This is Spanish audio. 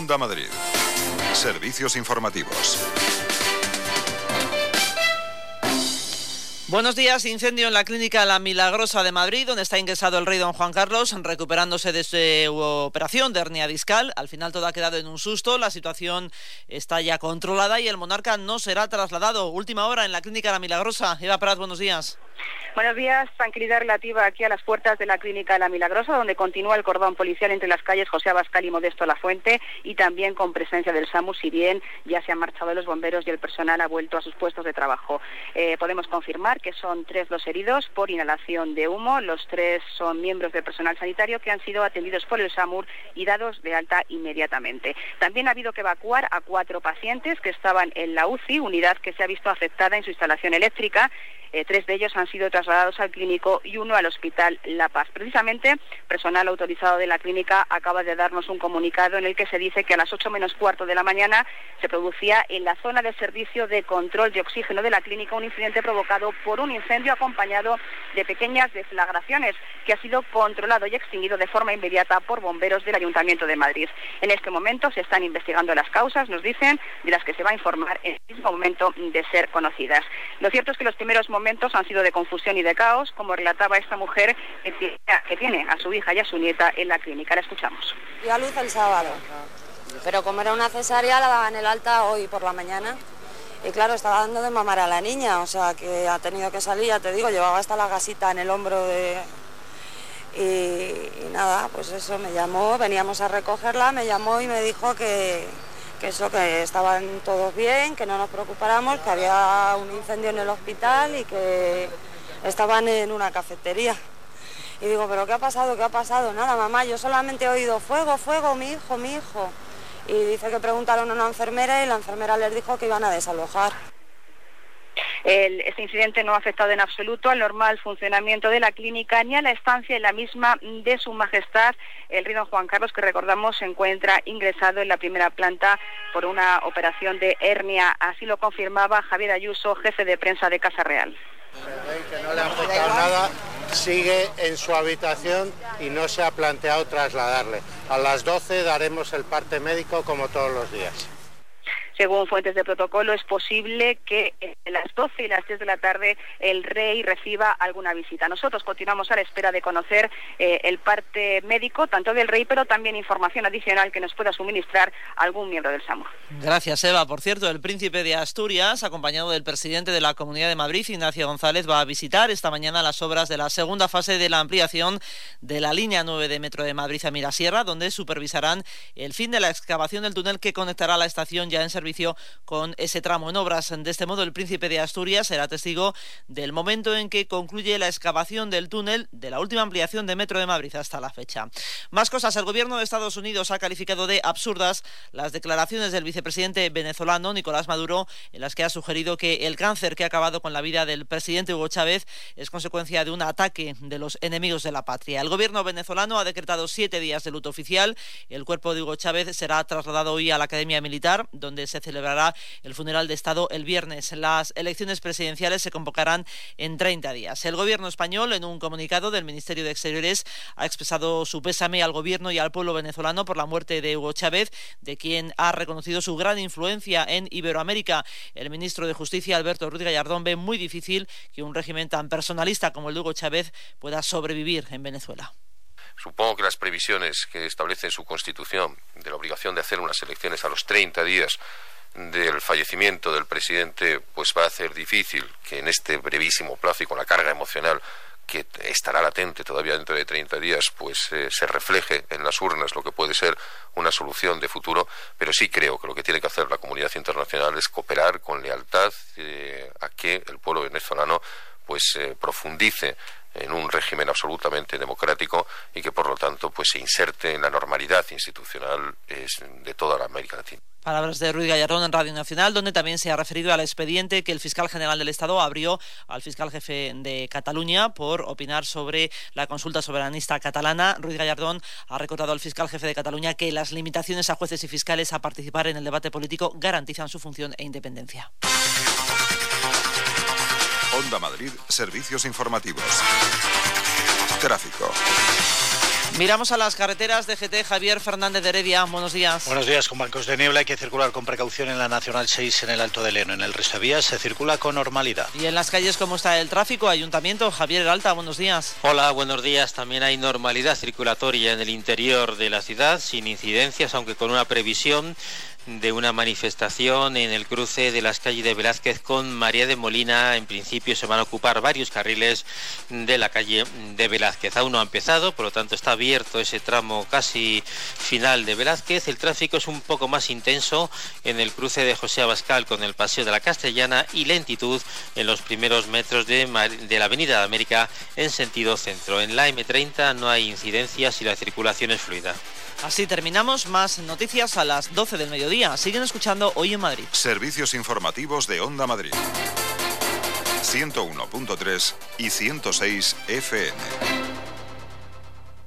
Onda Madrid. Servicios informativos. Buenos días. Incendio en la clínica La Milagrosa de Madrid, donde está ingresado el rey don Juan Carlos, recuperándose de su operación de hernia discal. Al final todo ha quedado en un susto. La situación está ya controlada y el monarca no será trasladado. Última hora en la clínica La Milagrosa. Eva Prat, buenos días. Buenos días. Tranquilidad relativa aquí a las puertas de la clínica La Milagrosa, donde continúa el cordón policial entre las calles José Abascal y Modesto Lafuente, y también con presencia del SAMU, si bien ya se han marchado los bomberos y el personal ha vuelto a sus puestos de trabajo. Podemos confirmar que son 3 los heridos por inhalación de humo. Los 3 son miembros del personal sanitario que han sido atendidos por el SAMUR y dados de alta inmediatamente. También ha habido que evacuar a 4 pacientes que estaban en la UCI, unidad que se ha visto afectada en su instalación eléctrica. 3 de ellos han sido trasladados al clínico y 1 al Hospital La Paz. Precisamente, personal autorizado de la clínica acaba de darnos un comunicado en el que se dice que a las 8 menos cuarto de la mañana se producía en la zona de servicio de control de oxígeno de la clínica un incidente provocado por un incendio acompañado de pequeñas deflagraciones, que ha sido controlado y extinguido de forma inmediata por bomberos del Ayuntamiento de Madrid. En este momento se están investigando las causas, nos dicen, de las que se va a informar en el mismo momento de ser conocidas. Lo cierto es que los primeros momentos han sido de confusión y de caos, como relataba esta mujer que tiene a su hija y a su nieta en la clínica. La escuchamos. Dio a luz el sábado, pero como era una cesárea la daban el alta hoy por la mañana. Y claro, estaba dando de mamar a la niña, o sea que ha tenido que salir, ya te digo, llevaba hasta la gasita en el hombro y nada, pues eso, me llamó, veníamos a recogerla, me llamó y me dijo que estaban todos bien, que no nos preocupáramos, que había un incendio en el hospital y que estaban en una cafetería. Y digo, ¿pero qué ha pasado? ¿Qué ha pasado? Nada, mamá, yo solamente he oído fuego, fuego, mi hijo. Y dice que preguntaron a una enfermera y la enfermera les dijo que iban a desalojar. Este incidente no ha afectado en absoluto al normal funcionamiento de la clínica ni a la estancia en la misma de Su Majestad el rey don Juan Carlos, que recordamos se encuentra ingresado en la primera planta por una operación de hernia. Así lo confirmaba Javier Ayuso, jefe de prensa de Casa Real. El rey, que no le ha afectado nada, sigue en su habitación y no se ha planteado trasladarle. A las 12 daremos el parte médico como todos los días. Según fuentes de protocolo, es posible que a las 12 y las 10 de la tarde el rey reciba alguna visita. Nosotros continuamos a la espera de conocer el parte médico, tanto del rey, pero también información adicional que nos pueda suministrar algún miembro del SAMUR. Gracias, Eva. Por cierto, el príncipe de Asturias, acompañado del presidente de la Comunidad de Madrid, Ignacio González, va a visitar esta mañana las obras de la segunda fase de la ampliación de la línea 9 de metro de Madrid a Mirasierra, donde supervisarán el fin de la excavación del túnel que conectará la estación ya en servicio con ese tramo en obras. De este modo, el príncipe de Asturias será testigo del momento en que concluye la excavación del túnel de la última ampliación de Metro de Madrid hasta la fecha. Más cosas. El gobierno de Estados Unidos ha calificado de absurdas las declaraciones del vicepresidente venezolano Nicolás Maduro, en las que ha sugerido que el cáncer que ha acabado con la vida del presidente Hugo Chávez es consecuencia de un ataque de los enemigos de la patria. El gobierno venezolano ha decretado 7 días de luto oficial. El cuerpo de Hugo Chávez será trasladado hoy a la Academia Militar, donde se celebrará el funeral de Estado el viernes. Las elecciones presidenciales se convocarán en 30 días. El gobierno español, en un comunicado del Ministerio de Exteriores, ha expresado su pésame al gobierno y al pueblo venezolano por la muerte de Hugo Chávez, de quien ha reconocido su gran influencia en Iberoamérica. El ministro de Justicia, Alberto Ruiz Gallardón, ve muy difícil que un régimen tan personalista como el de Hugo Chávez pueda sobrevivir en Venezuela. Supongo que las previsiones que establece su Constitución de la obligación de hacer unas elecciones a los 30 días del fallecimiento del presidente, pues va a hacer difícil que en este brevísimo plazo y con la carga emocional que estará latente todavía dentro de 30 días, pues se refleje en las urnas lo que puede ser una solución de futuro. Pero sí creo que lo que tiene que hacer la comunidad internacional es cooperar con lealtad a que el pueblo venezolano pues profundice en un régimen absolutamente democrático y que por lo tanto pues se inserte en la normalidad institucional de toda la América Latina. Palabras de Ruiz Gallardón en Radio Nacional, donde también se ha referido al expediente que el fiscal general del Estado abrió al fiscal jefe de Cataluña por opinar sobre la consulta soberanista catalana. Ruiz Gallardón ha recordado al fiscal jefe de Cataluña que las limitaciones a jueces y fiscales a participar en el debate político garantizan su función e independencia. Onda Madrid, servicios informativos. Tráfico. Miramos a las carreteras de GT. Javier Fernández de Heredia, buenos días. Buenos días. Con bancos de niebla hay que circular con precaución en la Nacional 6 en el Alto del Eno. En el resto de vías se circula con normalidad. Y en las calles, ¿cómo está el tráfico? Ayuntamiento, Javier Alta, buenos días. Hola, buenos días. También hay normalidad circulatoria en el interior de la ciudad, sin incidencias, aunque con una previsión de una manifestación en el cruce de las calles de Velázquez con María de Molina. En principio se van a ocupar varios carriles de la calle de Velázquez. Aún no ha empezado, por lo tanto está abierto ese tramo casi final de Velázquez. El tráfico es un poco más intenso en el cruce de José Abascal con el Paseo de la Castellana y lentitud en los primeros metros de la Avenida de América en sentido centro. En la M30 no hay incidencias y la circulación es fluida. Así terminamos. Más noticias a las 12 del mediodía. Siguen escuchando Hoy en Madrid. Servicios informativos de Onda Madrid. 101.3 y 106 FM.